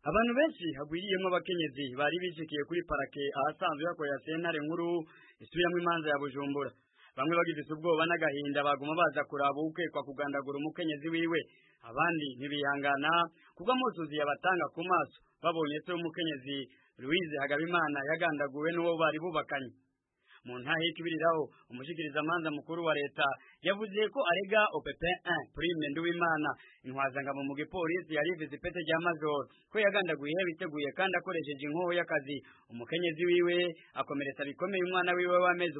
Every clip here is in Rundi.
Abantu benshi hagwiriyemwo abakenyezi bari bishikiye kuri parake ahasanzwe hakorera sentare nkuru isubiyamwo imanza ya Bujumbura. Bamwe bagifise ubwoba n'agahinda baguma baza kuraba uwukekwa kugandagura umukenyezi wiwe, abandi ntibihangana kuko amusuzi yabatanga ku maso babonye se w'umukenyezi Louise Hagabimana yagandaguwe n'uwo bari bubakanye. Mu ntahe y'ikibiriraho umushikirizamanza mukuru wa leta yavuze ko arega OPP 1 Prime Nduwimana intwazangabo mu gipolisi yari ifise ipete rya major ko yagandaguye biteguye kandi akoresheje inkoho y'akazi umukenyezi wiwe akomeretsa bikomeye umwana wiwe w'amezi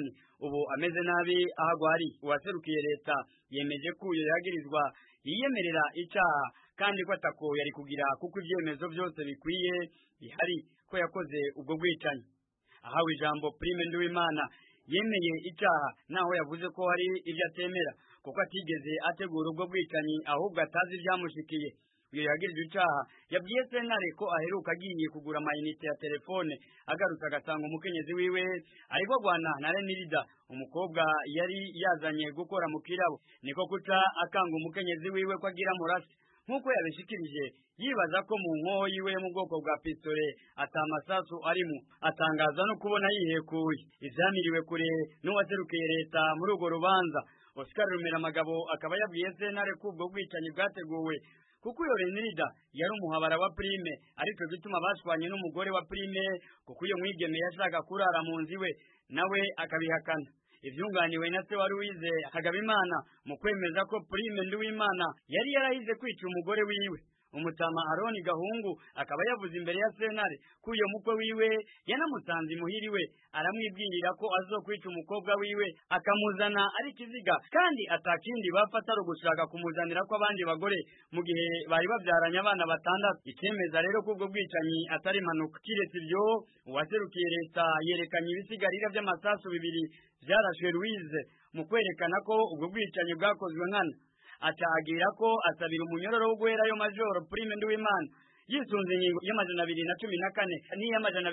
8 ubu ameze nabi ahagwari. Uwaserukiye leta yemeje ko uyo yagirizwa yiyemerera icaha kandi ko atako yari kugira kuko ivyemezo byose bikwiye bihari ko yakoze ubwo bwicanyi. Ahawe ijambo Prime Nduwimana yemeye icaha naho yavuze ko hari ivyo atemera kuko atigeze ategura ubwo bwicanyi ahubwo atazi vyamushikiye. Uyo yagirije icaha yabwiye sentare ko aheruka agiye kugura amayinite ya telefone agarutse agasanga umukenyezi wiwe ariko gwana na Renirida umukobwa yari yazanye gukora mu kirabo, niko kuca akanga umukenyezi wiwe ko agira murasi nkuko yabishikirije yibaza ko mu nkoho yiwe mu bwoko bwa pistole atamasasu arimo. Atangaza no kubona yihekuye ivyamiriwe kure n'uwaserukiye leta muri urwo rubanza. Oscar Rumeramagabo akaba yabwiye sentare ko ubwo bwicanyi bwateguwe kuko iyo Renirida yari umuhabara wa Prime ariko gituma bashwanye n'umugore wa Prime kuko iyo mwigeme yashaka kurara mu nzi we nawe akabihakana. Ivyunganiwe na se wa Louise Hagabimana mu kwemeza ko Prime Nduwimana yari yarahize kwica umugore wiwe. Umutama Aroni Gahungu akaba yavuze imbere ya sentare ko uyo mukwe wiwe yanamusanze muhiriwe aramwibwirira ko azokwica umukobwa wiwe akamuzana ari kiziga kandi atakindi bafata ro gushaka kumuzanira ko abandi bagore mu gihe bari bavyaranye abana batandatu. Ikemeza rero ko ubwo bwicanyi atari impanuka. Kiretse ivyo uwaserukiye leta yerekanye ibisigarira vy'amasasu bibiri vyarashwe Louise mu kwerekana ko ubwo bwicanyi bwakozwe nkana. Acagira ko asabira umunyororo wo guhera yo major Prime Nduwimana yisunze ingingo y'amajana 214 n'iy'amajana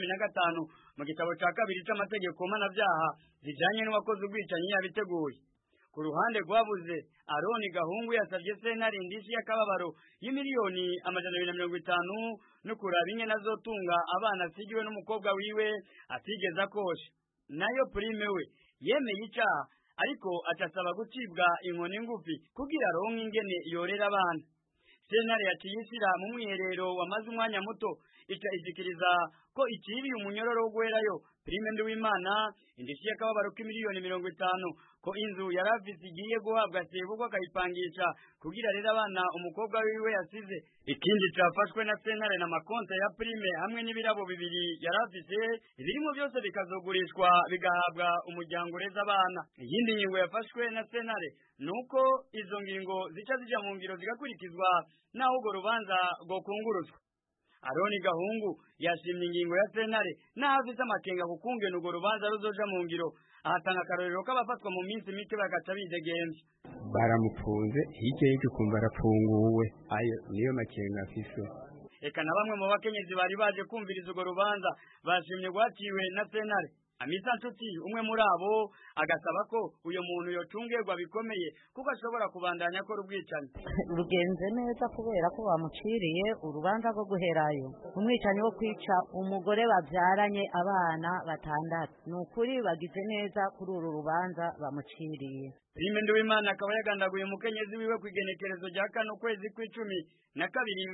215 mu gitabo ca kabiri c'amategeko mpanavyaha zijanye n'uwakoze ubwicanyi yabiteguye. Ku ruhande rwabuze Aroni Gahungu yasavye sentare indishi y'akababaro y'imiliyoni amajana 250 no kuraba ingene azotunga abana asigiwe n'umukobwa wiwe atigeze akosha. Nayo Prime we yemeye icaha ariko acasaba gucibwa inkoni ngufi kugira ronke ingene yorera abana. Sentare yaciyisira mu mwiherero wamaze umwanya muto ica izikiriza ko iciriye umunyororo wo guherayo Prime Nduwimana indishi y'akababaro k'imiliyoni 50 ko inzu yaravise igiye guhabwa sebukwa akayipangisha kugira rero abana umukobwa wiwe yasize. Ikindi cafashwe na sentare na makonta ya Prime hamwe n'ibirabo bibiri yaravise ibirimo byose bikazogurishwa bigahabwa umuryango ureza abana. Iyindi ngingo yafashwe na sentare nuko izo ngingo zica zija mu ngiro zigakurikizwa naho urwo rubanza rwo kunguruzwa. Aroni Gahungu yashimye ingingo ya sentare naho afise amakenga kukungena urwo rubanza ruzoja mu ngiro. Ahatanga akarorero k'abafatwa mu minsi mike bagaca bidegemvye. Baramufunze hirya y'icyo kumva arafunguwe, ayo niyo makenga afise. Eka na bamwe mu bakenyezi bari baje kumviriza urwo rubanza bashimye rwaciwe na sentare. Amisa Nshuti umwe muri abo agasaba ko uyo muntu yotungerwa bikomeye kuko ashobora kubandanya ko rubwicanyi rugenze neza kubera ko bamuciriye urubanza rwo guherayo umwicanyi wo kwica umugore bavyaranye abana batandatu. Nukuri bagize neza kuri uru rubanza bamuciriye. Prime Nduwimana akaba yagandaguye umukenyezi wiwe kwigenekerezo rya 4 kwezi kw'icumi na kabiri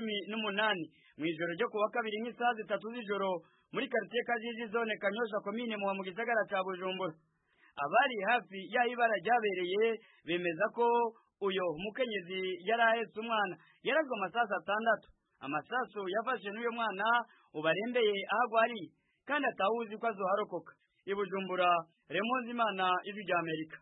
2018 mwijoro ryo kuwa kabiri nk'isaha 3 z'ijoro muri quartier Kajiji zone Kanyosha komine mu gisagara ca Bujumbura. Abari hafi y'ibara ryabereye bemeza ko uyo mukenyezi yarahetse umwana yarazwe amasasu 6. Amasasu yafashe n'uyo mwana ubarembeye ahagwari kandi atawuzi ko azoharokoka. I Bujumbura, Remonzi Imana, Ijwi ry'Amerika.